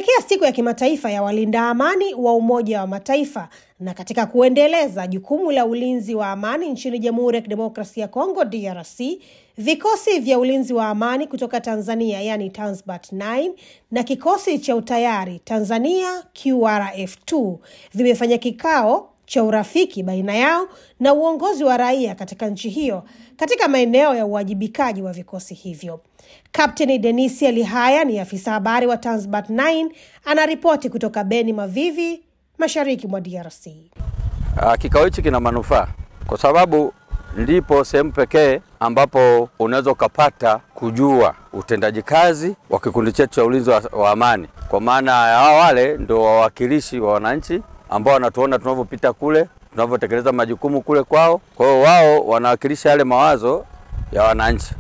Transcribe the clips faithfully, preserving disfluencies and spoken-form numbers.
Kuelekea siku ya kimataifa ya walinda amani wa Umoja wa Mataifa na katika kuendeleza jukumu la ulinzi wa amani nchini Jamhuri ya Kidemokrasia ya Kongo D R C, vikosi vya ulinzi wa amani kutoka Tanzania yani Tanzbat nine na kikosi cha utayari Tanzania Q R F two vimefanya kikao cha urafiki baina yao na uongozi wa raia katika nchi hiyo katika maeneo ya uwajibikaji wa vikosi hivyo. Kapteni Denisia Lihaya ni afisa habari wa Tanzbat nine, anaripoti kutoka Beni Mavivi, mashariki mwa D R C. Uh, kikao hichi kina manufaa kwa sababu ndipo sehemu pekee ambapo unaweza kupata kujua utendaji kazi wa kikundi chetu cha ulinzi wa, wa amani. Kwa maana hao wale ndio wawakilishi wa wananchi ambao wanatuona tunavyopita kule, tunavyotekeleza majukumu kule kwao. Kwa hiyo wao wanawakilisha yale mawazo ya wananchi.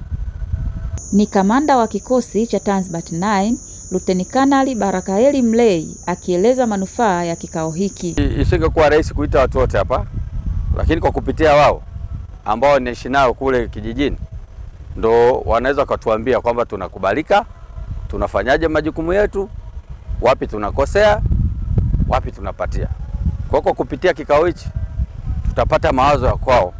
Ni kamanda wa kikosi cha Tanzbat nine, Luteni Kanali Barakaeli Mlei, akieleza manufaa ya kikao hiki. Isingekuwa rahisi kuita watu wote hapa, lakini kwa kupitia wao ambao naishi nao kule kijijini ndo wanaweza kutuambia kwamba tunakubalika, tunafanyaje majukumu yetu, wapi tunakosea, wapi tunapatia. Kwa kwa kupitia kikao hichi tutapata mawazo ya kwao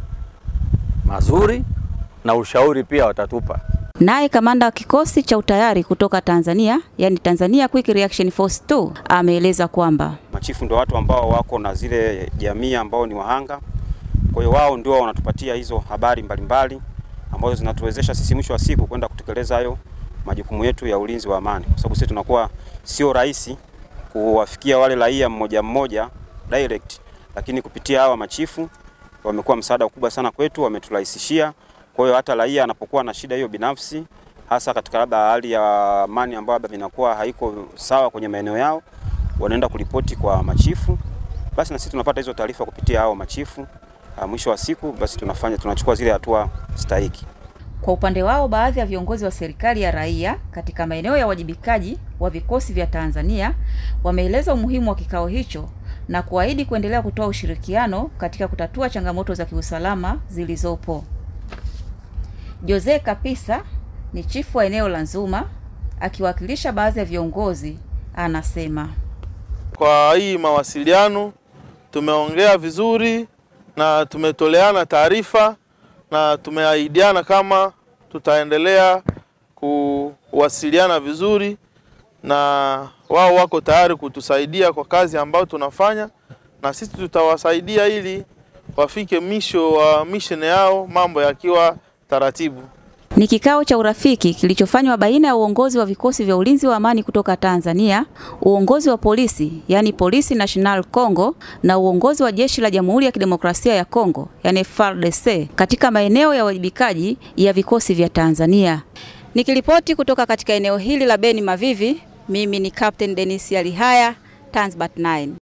mazuri na ushauri pia watatupa. Naye kamanda wa kikosi cha utayari kutoka Tanzania, yani Tanzania Quick Reaction Force two, ameeleza kwamba machifu ndio watu ambao wako na zile jamii ambao ni wahanga. Kwa hiyo wao ndio wanatupatia hizo habari mbalimbali ambazo zinatuwezesha sisi mwisho wa siku kwenda kutekeleza hayo majukumu yetu ya ulinzi wa amani. Kwa sababu sisi tunakuwa sio rahisi kuwafikia wale raia mmoja mmoja direct, lakini kupitia hawa machifu wamekuwa msaada mkubwa sana kwetu, wameturahisishia. Kwa hiyo hata raia anapokuwa na shida hiyo binafsi, hasa katika labda hali ya amani ambayo inakuwa haiko sawa kwenye maeneo yao, wanaenda kuripoti kwa machifu. Basi na sisi tunapata hizo taarifa kupitia hao machifu. Mwisho wa siku basi tunafanya tunachukua zile hatua stahiki. Kwa upande wao, baadhi ya viongozi wa serikali ya raia katika maeneo ya wajibikaji wa vikosi vya Tanzania wameeleza umuhimu wa kikao hicho na kuahidi kuendelea kutoa ushirikiano katika kutatua changamoto za kiusalama zilizopo. Jose Kapisa ni chifu wa eneo la Nzuma, akiwakilisha baadhi ya viongozi, anasema kwa hii mawasiliano tumeongea vizuri na tumetoleana taarifa na tumeahidiana kama tutaendelea kuwasiliana vizuri, na wao wako tayari kutusaidia kwa kazi ambayo tunafanya, na sisi tutawasaidia ili wafike mwisho wa mission yao, mambo yakiwa taratibu. Ni kikao cha urafiki kilichofanywa baina ya uongozi wa vikosi vya ulinzi wa amani kutoka Tanzania, uongozi wa polisi yani Police National Congo, na uongozi wa jeshi la Jamhuri ya Kidemokrasia ya Kongo yani F A R D C katika maeneo ya wajibikaji ya vikosi vya Tanzania. Nikiripoti kutoka katika eneo hili la Beni Mavivi, mimi ni Captain Denisia Lihaya, Tanzbat nine.